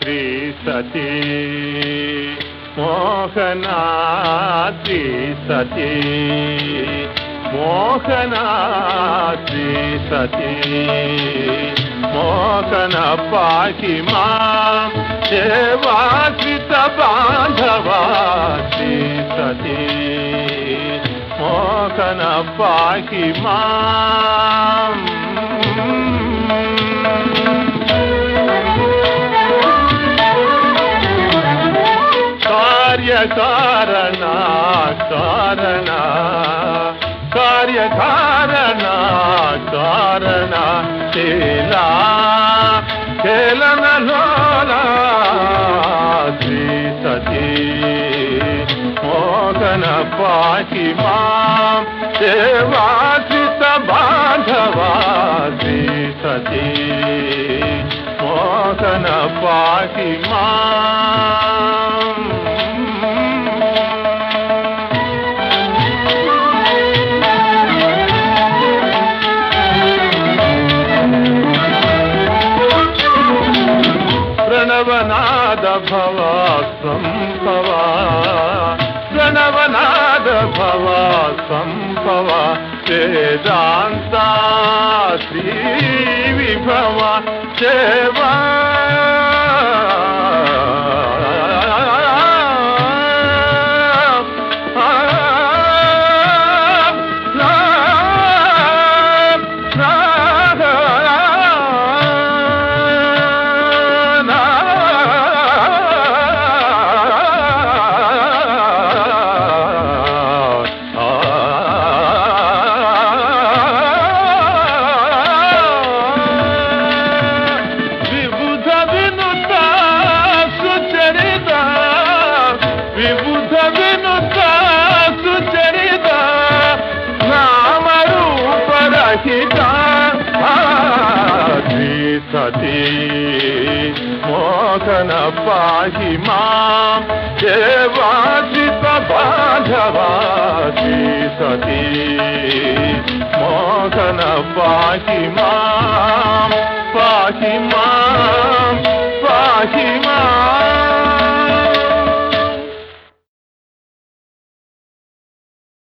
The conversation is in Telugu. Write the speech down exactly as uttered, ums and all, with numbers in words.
శ్రీ సతీ మోహనా శ్రీ సతీ మోహనా శ్రీ సతీ మోహన పాహి మాం దేవాశ్రిత బాంధవా శ్రీ సతీ మోహన పాహి మాం. కార్యకారణ కారణ కార్యకారణ కారణ కేలా కేలనలోలా శ్రీ సతీ మోహన పాహి మాం దేవాశ్రిత బాంధవా శ్రీ సతీ మోహన పాహి మాం. ప్రణవనాద భవ సంభవ ప్రణవనాద భవ సంభవ వేదాంత శ్రీ విభవ సేవా విబుధ వినుత సుచరిత నామరూపరహిత శ్రీ సతీ మోహన పాహి మాం దేవాశ్రిత బాంధవా శ్రీ సతీ మోహన పాహి మాం పాహి మాం.